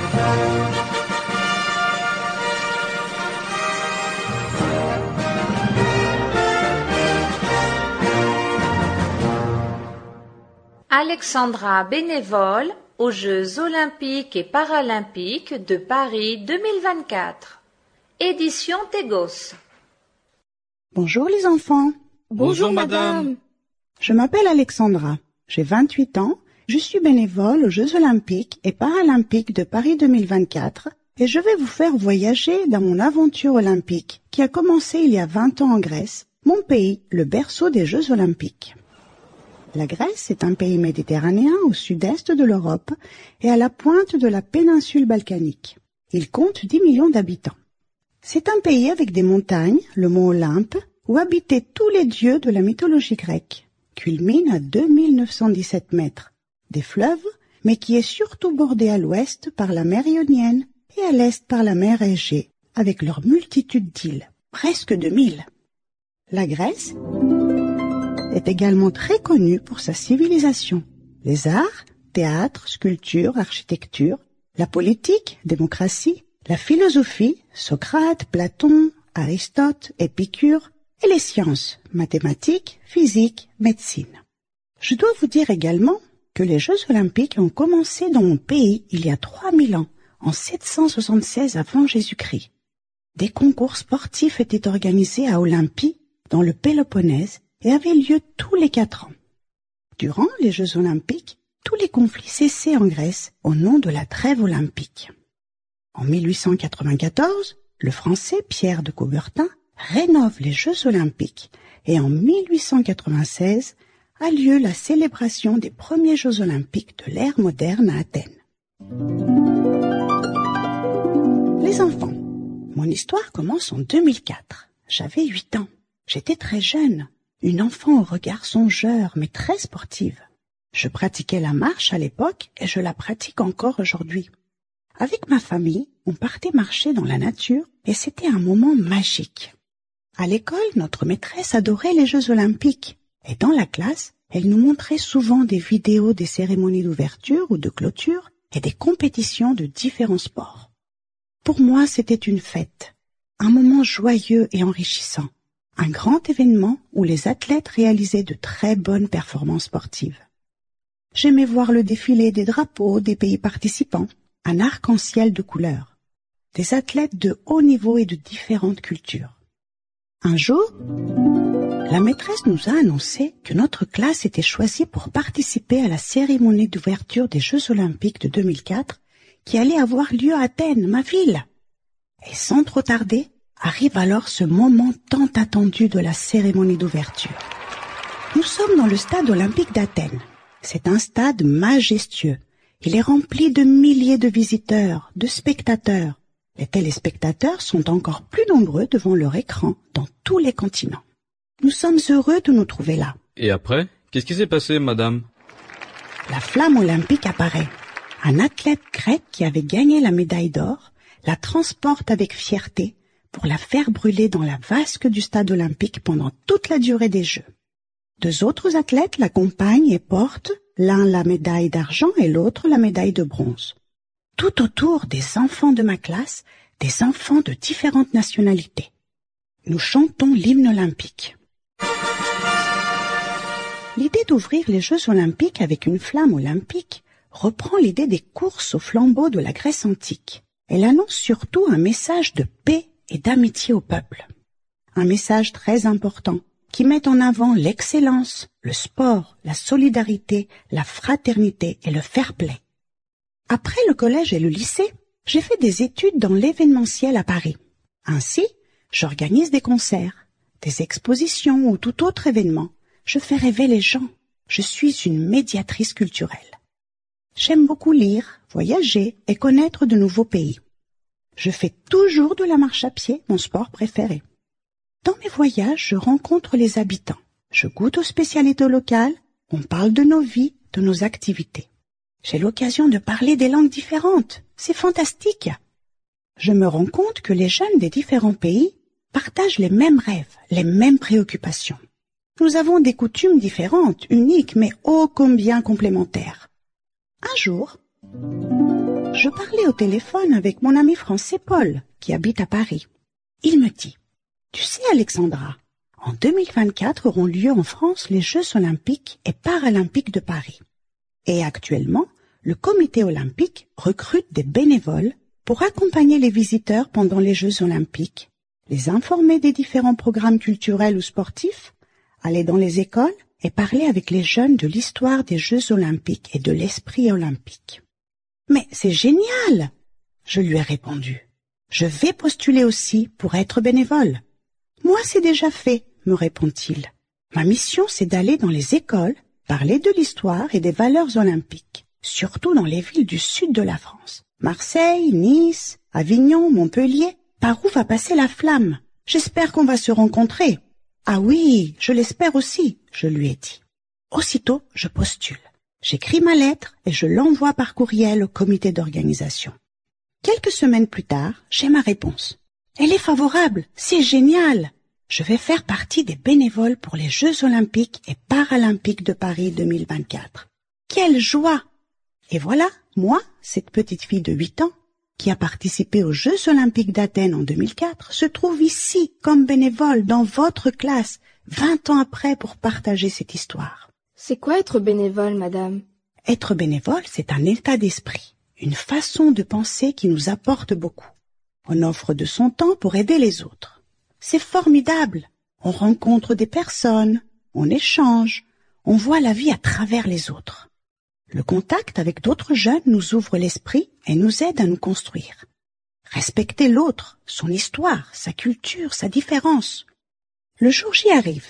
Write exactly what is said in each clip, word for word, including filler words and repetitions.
Alexandra bénévole aux Jeux olympiques et paralympiques de Paris deux mille vingt-quatre. Édition Tegos. Bonjour les enfants. Bonjour madame. Je m'appelle Alexandra, j'ai vingt-huit ans, je suis bénévole aux Jeux olympiques et paralympiques de Paris deux mille vingt-quatre et je vais vous faire voyager dans mon aventure olympique qui a commencé il y a vingt ans en Grèce, mon pays, le berceau des Jeux olympiques. La Grèce est un pays méditerranéen au sud-est de l'Europe et à la pointe de la péninsule balkanique. Il compte dix millions d'habitants. C'est un pays avec des montagnes, le mont Olympe, où habitaient tous les dieux de la mythologie grecque, culmine à deux mille neuf cent dix-sept mètres, des fleuves, mais qui est surtout bordé à l'ouest par la mer Ionienne et à l'est par la mer Égée, avec leur multitude d'îles, presque deux mille. La Grèce est également très connue pour sa civilisation. Les arts, théâtre, sculpture, architecture, la politique, démocratie, la philosophie, Socrate, Platon, Aristote, Épicure, et les sciences, mathématiques, physique, médecine. Je dois vous dire également que les Jeux olympiques ont commencé dans mon pays il y a trois mille ans, en sept cent soixante-seize avant Jésus-Christ. Des concours sportifs étaient organisés à Olympie, dans le Péloponnèse, et avaient lieu tous les quatre ans. Durant les Jeux olympiques, tous les conflits cessaient en Grèce au nom de la trêve olympique. En mille huit cent quatre-vingt-quatorze, le Français Pierre de Coubertin rénove les Jeux olympiques et en mille huit cent quatre-vingt-seize a lieu la célébration des premiers Jeux olympiques de l'ère moderne à Athènes. Les enfants, mon histoire commence en deux mille quatre. J'avais huit ans. J'étais très jeune. Une enfant au regard songeur, mais très sportive. Je pratiquais la marche à l'époque et je la pratique encore aujourd'hui. Avec ma famille, on partait marcher dans la nature et c'était un moment magique. À l'école, notre maîtresse adorait les Jeux olympiques et dans la classe, elle nous montrait souvent des vidéos des cérémonies d'ouverture ou de clôture et des compétitions de différents sports. Pour moi, c'était une fête, un moment joyeux et enrichissant. Un grand événement où les athlètes réalisaient de très bonnes performances sportives. J'aimais voir le défilé des drapeaux des pays participants, un arc-en-ciel de couleurs, des athlètes de haut niveau et de différentes cultures. Un jour, la maîtresse nous a annoncé que notre classe était choisie pour participer à la cérémonie d'ouverture des Jeux olympiques de deux mille quatre qui allait avoir lieu à Athènes, ma ville. Et sans trop tarder, arrive alors ce moment tant attendu de la cérémonie d'ouverture. Nous sommes dans le stade olympique d'Athènes. C'est un stade majestueux. Il est rempli de milliers de visiteurs, de spectateurs. Les téléspectateurs sont encore plus nombreux devant leur écran dans tous les continents. Nous sommes heureux de nous trouver là. Et après, qu'est-ce qui s'est passé, madame? La flamme olympique apparaît. Un athlète grec qui avait gagné la médaille d'or la transporte avec fierté pour la faire brûler dans la vasque du stade olympique pendant toute la durée des Jeux. Deux autres athlètes l'accompagnent et portent, l'un la médaille d'argent et l'autre la médaille de bronze. Tout autour des enfants de ma classe, des enfants de différentes nationalités. Nous chantons l'hymne olympique. L'idée d'ouvrir les Jeux olympiques avec une flamme olympique reprend l'idée des courses au flambeau de la Grèce antique. Elle annonce surtout un message de paix et d'amitié au peuple. Un message très important qui met en avant l'excellence, le sport, la solidarité, la fraternité et le fair-play. Après le collège et le lycée, j'ai fait des études dans l'événementiel à Paris. Ainsi, j'organise des concerts, des expositions ou tout autre événement. Je fais rêver les gens. Je suis une médiatrice culturelle. J'aime beaucoup lire, voyager et connaître de nouveaux pays. Je fais toujours de la marche à pied, mon sport préféré. Dans mes voyages, je rencontre les habitants. Je goûte aux spécialités locales. On parle de nos vies, de nos activités. J'ai l'occasion de parler des langues différentes. C'est fantastique. Je me rends compte que les jeunes des différents pays partagent les mêmes rêves, les mêmes préoccupations. Nous avons des coutumes différentes, uniques, mais ô combien complémentaires. Un jour, je parlais au téléphone avec mon ami français Paul, qui habite à Paris. Il me dit, « Tu sais Alexandra, en deux mille vingt-quatre auront lieu en France les Jeux olympiques et paralympiques de Paris. Et actuellement, le comité olympique recrute des bénévoles pour accompagner les visiteurs pendant les Jeux olympiques, les informer des différents programmes culturels ou sportifs, aller dans les écoles et parler avec les jeunes de l'histoire des Jeux olympiques et de l'esprit olympique. » Mais c'est génial! Je lui ai répondu. Je vais postuler aussi pour être bénévole. Moi, c'est déjà fait, me répond-il. Ma mission, c'est d'aller dans les écoles, parler de l'histoire et des valeurs olympiques, surtout dans les villes du sud de la France. Marseille, Nice, Avignon, Montpellier. Par où va passer la flamme? J'espère qu'on va se rencontrer. Ah oui, je l'espère aussi, je lui ai dit. Aussitôt, je postule. J'écris ma lettre et je l'envoie par courriel au comité d'organisation. Quelques semaines plus tard, j'ai ma réponse. Elle est favorable, c'est génial. Je vais faire partie des bénévoles pour les Jeux olympiques et paralympiques de Paris deux mille vingt-quatre. Quelle joie! Et voilà, moi, cette petite fille de huit ans, qui a participé aux Jeux olympiques d'Athènes en deux mille quatre, se trouve ici comme bénévole dans votre classe, vingt ans après pour partager cette histoire. C'est quoi être bénévole, madame? Être bénévole, c'est un état d'esprit, une façon de penser qui nous apporte beaucoup. On offre de son temps pour aider les autres. C'est formidable. On rencontre des personnes, on échange, on voit la vie à travers les autres. Le contact avec d'autres jeunes nous ouvre l'esprit et nous aide à nous construire. Respecter l'autre, son histoire, sa culture, sa différence. Le jour J arrive.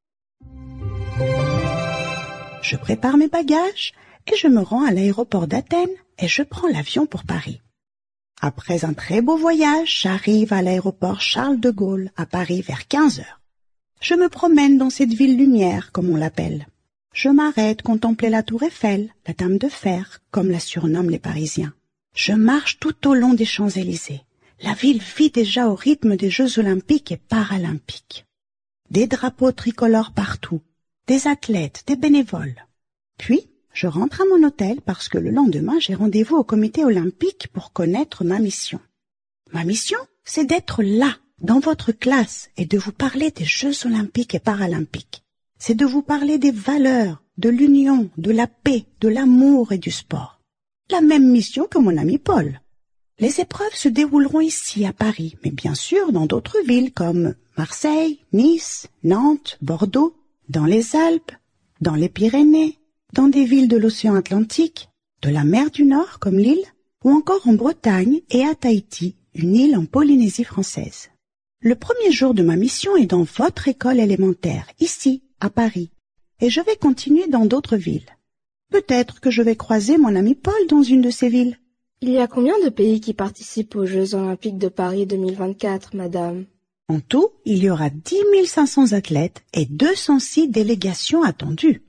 Je prépare mes bagages et je me rends à l'aéroport d'Athènes et je prends l'avion pour Paris. Après un très beau voyage, j'arrive à l'aéroport Charles de Gaulle à Paris vers quinze heures. Je me promène dans cette ville lumière, comme on l'appelle. Je m'arrête contempler la tour Eiffel, la Dame de Fer, comme la surnomment les Parisiens. Je marche tout au long des Champs-Élysées. La ville vit déjà au rythme des Jeux olympiques et paralympiques. Des drapeaux tricolores partout, des athlètes, des bénévoles. Puis, je rentre à mon hôtel parce que le lendemain, j'ai rendez-vous au comité olympique pour connaître ma mission. Ma mission, c'est d'être là, dans votre classe, et de vous parler des Jeux olympiques et paralympiques. C'est de vous parler des valeurs, de l'union, de la paix, de l'amour et du sport. La même mission que mon ami Paul. Les épreuves se dérouleront ici, à Paris, mais bien sûr dans d'autres villes comme Marseille, Nice, Nantes, Bordeaux, dans les Alpes, dans les Pyrénées, dans des villes de l'océan Atlantique, de la mer du Nord comme l'île, ou encore en Bretagne et à Tahiti, une île en Polynésie française. Le premier jour de ma mission est dans votre école élémentaire, ici, à Paris, et je vais continuer dans d'autres villes. Peut-être que je vais croiser mon ami Paul dans une de ces villes. Il y a combien de pays qui participent aux Jeux olympiques de Paris deux mille vingt-quatre, madame? En tout, il y aura dix mille cinq cents athlètes et deux cent six délégations attendues.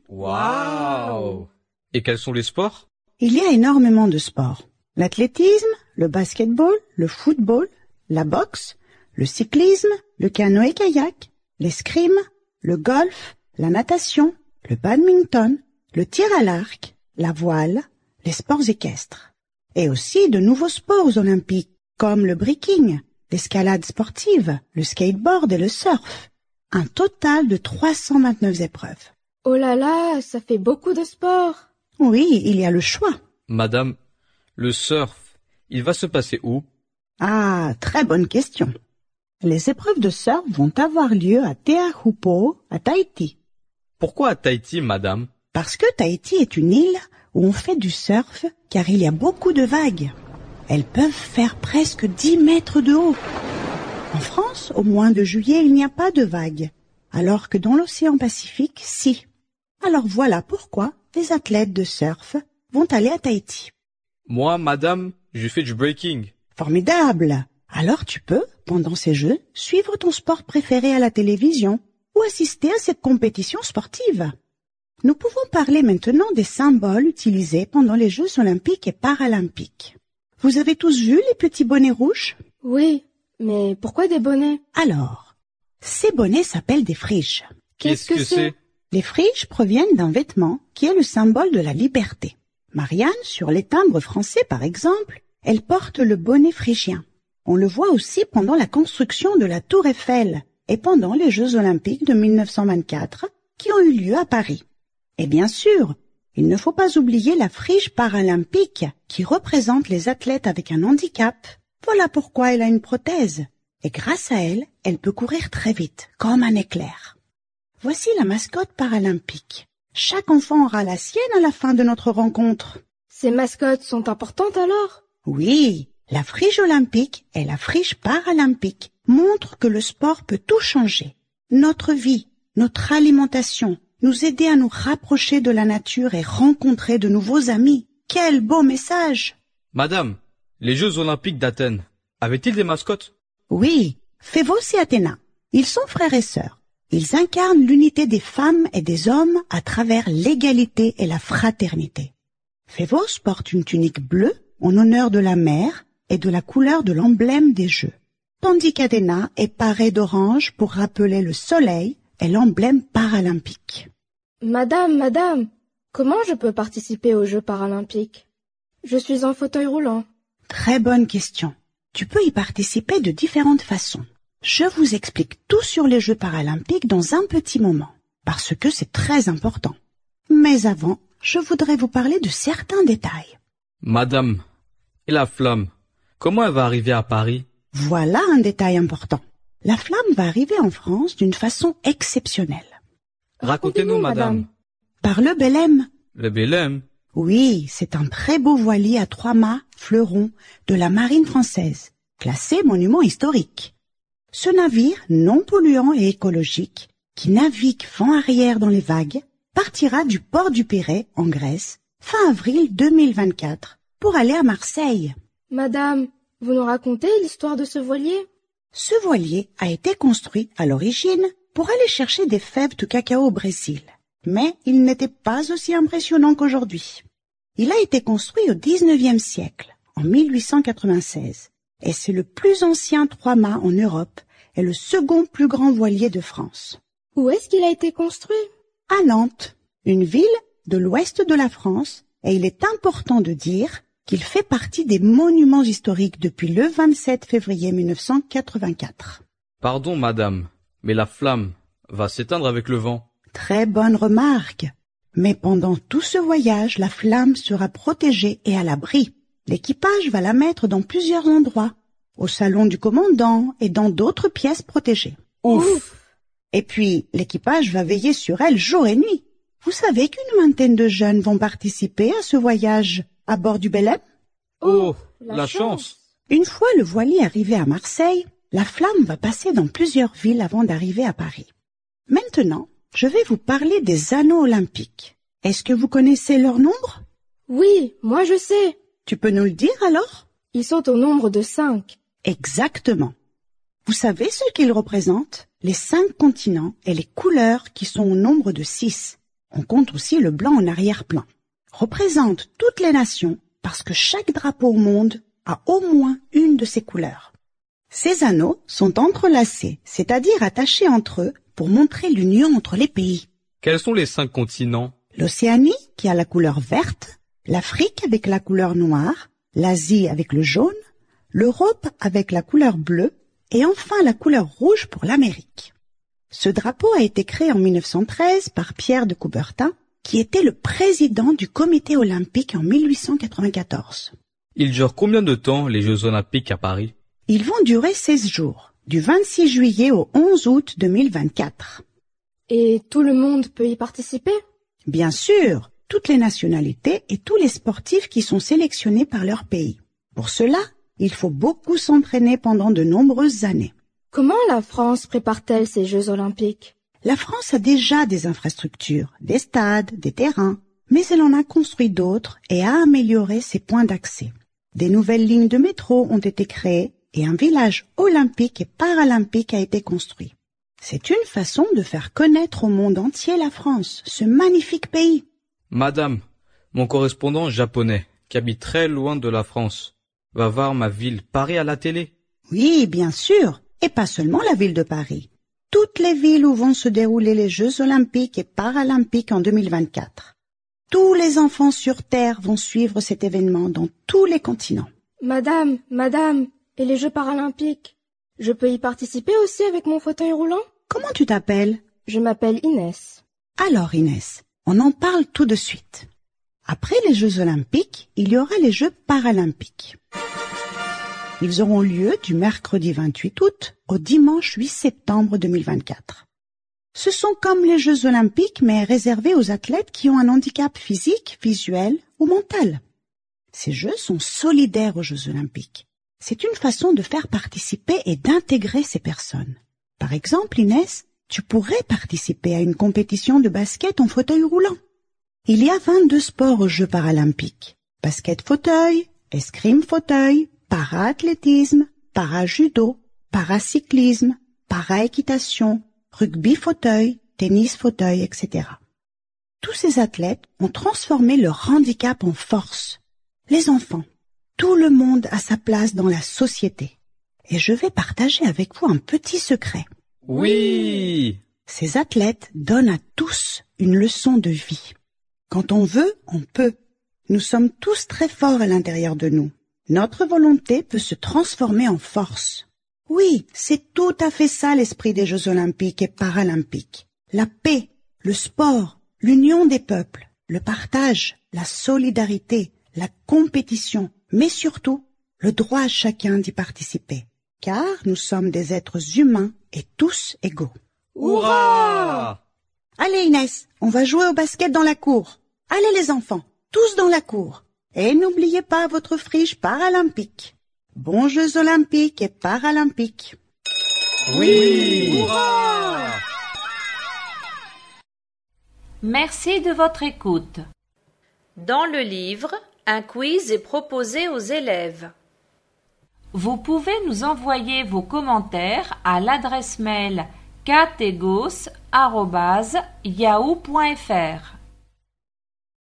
Waouh! Et quels sont les sports? Il y a énormément de sports. L'athlétisme, le basketball, le football, la boxe, le cyclisme, le canoë-kayak, l'escrime, le golf, la natation, le badminton, le tir à l'arc, la voile, les sports équestres. Et aussi de nouveaux sports olympiques, comme le breaking, l'escalade sportive, le skateboard et le surf. Un total de trois cent vingt-neuf épreuves. Oh là là, ça fait beaucoup de sport. Oui, il y a le choix. Madame, le surf, il va se passer où? Ah, très bonne question. Les épreuves de surf vont avoir lieu à Teahupo'o, à Tahiti. Pourquoi à Tahiti, madame? Parce que Tahiti est une île où on fait du surf, car il y a beaucoup de vagues. Elles peuvent faire presque dix mètres de haut. En France, au mois de juillet, il n'y a pas de vagues, alors que dans l'océan Pacifique, si. Alors voilà pourquoi les athlètes de surf vont aller à Tahiti. Moi, madame, je fais du breaking. Formidable! Alors tu peux, pendant ces Jeux, suivre ton sport préféré à la télévision ou assister à cette compétition sportive. Nous pouvons parler maintenant des symboles utilisés pendant les Jeux olympiques et paralympiques. Vous avez tous vu les petits bonnets rouges? Oui, mais pourquoi des bonnets? Alors, ces bonnets s'appellent des friges. Qu'est-ce que c'est? Les friges proviennent d'un vêtement qui est le symbole de la liberté. Marianne, sur les timbres français par exemple, Elle porte le bonnet phrygien. On le voit aussi pendant la construction de la Tour Eiffel et pendant les Jeux olympiques de mille neuf cent vingt-quatre qui ont eu lieu à Paris. Et bien sûr, il ne faut pas oublier la frige paralympique qui représente les athlètes avec un handicap. Voilà pourquoi elle a une prothèse. Et grâce à elle, elle peut courir très vite, comme un éclair. Voici la mascotte paralympique. Chaque enfant aura la sienne à la fin de notre rencontre. Ces mascottes sont importantes alors? Oui, la frige olympique et la frige paralympique montrent que le sport peut tout changer. Notre vie, notre alimentation, nous aider à nous rapprocher de la nature et rencontrer de nouveaux amis. Quel beau message! Madame, les Jeux olympiques d'Athènes, avaient-ils des mascottes? Oui, Phévos et Athéna. Ils sont frères et sœurs. Ils incarnent l'unité des femmes et des hommes à travers l'égalité et la fraternité. Phévos porte une tunique bleue en honneur de la mer et de la couleur de l'emblème des Jeux, tandis qu'Athéna est parée d'orange pour rappeler le soleil et l'emblème paralympique. Madame, madame, comment je peux participer aux Jeux paralympiques? Je suis en fauteuil roulant. Très bonne question. Tu peux y participer de différentes façons. Je vous explique tout sur les Jeux paralympiques dans un petit moment, parce que c'est très important. Mais avant, je voudrais vous parler de certains détails. Madame, et la flamme, comment elle va arriver à Paris? Voilà un détail important. La flamme va arriver en France d'une façon exceptionnelle. Racontez-nous, madame. Par le Belém. Le Belém? Oui, c'est un très beau voilier à trois mâts, fleurons, de la marine française, classé monument historique. Ce navire non polluant et écologique, qui navigue vent arrière dans les vagues, partira du port du Pirée, en Grèce, fin avril deux mille vingt-quatre, pour aller à Marseille. Madame, vous nous racontez l'histoire de ce voilier? Ce voilier a été construit à l'origine pour aller chercher des fèves de cacao au Brésil. Mais il n'était pas aussi impressionnant qu'aujourd'hui. Il a été construit au dix-neuvième siècle, en mille huit cent quatre-vingt-seize, et c'est le plus ancien trois-mâts en Europe et le second plus grand voilier de France. Où est-ce qu'il a été construit? À Nantes, une ville de l'ouest de la France, et il est important de dire qu'il fait partie des monuments historiques depuis le vingt-sept février mille neuf cent quatre-vingt-quatre. Pardon, madame, mais la flamme va s'éteindre avec le vent. Très bonne remarque. Mais pendant tout ce voyage, la flamme sera protégée et à l'abri. L'équipage va la mettre dans plusieurs endroits, au salon du commandant et dans d'autres pièces protégées. Ouf! Et puis, l'équipage va veiller sur elle jour et nuit. Vous savez qu'une vingtaine de jeunes vont participer à ce voyage à bord du Belém? Oh, la, la chance! Une fois le voilier arrivé à Marseille, la flamme va passer dans plusieurs villes avant d'arriver à Paris. Maintenant, je vais vous parler des anneaux olympiques. Est-ce que vous connaissez leur nombre? Oui, moi je sais. Tu peux nous le dire alors? Ils sont au nombre de cinq. Exactement. Vous savez ce qu'ils représentent? Les cinq continents et les couleurs qui sont au nombre de six. On compte aussi le blanc en arrière-plan. Représentent toutes les nations parce que chaque drapeau au monde a au moins une de ces couleurs. Ces anneaux sont entrelacés, c'est-à-dire attachés entre eux pour montrer l'union entre les pays. Quels sont les cinq continents? L'Océanie, qui a la couleur verte, l'Afrique avec la couleur noire, l'Asie avec le jaune, l'Europe avec la couleur bleue, et enfin la couleur rouge pour l'Amérique. Ce drapeau a été créé en mille neuf cent treize par Pierre de Coubertin, qui était le président du comité olympique en mille huit cent quatre-vingt-quatorze. Ils durent combien de temps, les Jeux olympiques à Paris? Ils vont durer seize jours, du vingt-six juillet au onze août deux mille vingt-quatre. Et tout le monde peut y participer? Bien sûr, toutes les nationalités et tous les sportifs qui sont sélectionnés par leur pays. Pour cela, il faut beaucoup s'entraîner pendant de nombreuses années. Comment la France prépare-t-elle ces Jeux olympiques? La France a déjà des infrastructures, des stades, des terrains, mais elle en a construit d'autres et a amélioré ses points d'accès. Des nouvelles lignes de métro ont été créées et un village olympique et paralympique a été construit. C'est une façon de faire connaître au monde entier la France, ce magnifique pays. Madame, mon correspondant japonais, qui habite très loin de la France, va voir ma ville Paris à la télé? Oui, bien sûr, et pas seulement la ville de Paris. Toutes les villes où vont se dérouler les Jeux olympiques et paralympiques en deux mille vingt-quatre. Tous les enfants sur Terre vont suivre cet événement dans tous les continents. Madame, madame, et les Jeux paralympiques? Je peux y participer aussi avec mon fauteuil roulant? Comment tu t'appelles? Je m'appelle Inès. Alors Inès, on en parle tout de suite. Après les Jeux olympiques, il y aura les Jeux paralympiques. Ils auront lieu du mercredi vingt-huit août au dimanche huit septembre deux mille vingt-quatre. Ce sont comme les Jeux olympiques mais réservés aux athlètes qui ont un handicap physique, visuel ou mental. Ces Jeux sont solidaires aux Jeux olympiques. C'est une façon de faire participer et d'intégrer ces personnes. Par exemple, Inès, tu pourrais participer à une compétition de basket en fauteuil roulant. Il y a vingt-deux sports aux Jeux paralympiques. Basket fauteuil, escrime fauteuil, para-athlétisme, para-judo, paracyclisme, para-équitation, rugby fauteuil, tennis fauteuil, et cetera. Tous ces athlètes ont transformé leur handicap en force. Les enfants, tout le monde a sa place dans la société. Et je vais partager avec vous un petit secret. Oui! Ces athlètes donnent à tous une leçon de vie. Quand on veut, on peut. Nous sommes tous très forts à l'intérieur de nous. Notre volonté peut se transformer en force. Oui, c'est tout à fait ça l'esprit des Jeux olympiques et paralympiques. La paix, le sport, l'union des peuples, le partage, la solidarité, la compétition, mais surtout le droit à chacun d'y participer. Car nous sommes des êtres humains et tous égaux. Hurrah! Allez Inès, on va jouer au basket dans la cour. Allez les enfants, tous dans la cour. Et n'oubliez pas votre friche paralympique. Bons Jeux olympiques et paralympiques. Oui! Hurrah! Merci de votre écoute. Dans le livre, un quiz est proposé aux élèves. Vous pouvez nous envoyer vos commentaires à l'adresse mail categos arobase yahoo point fr.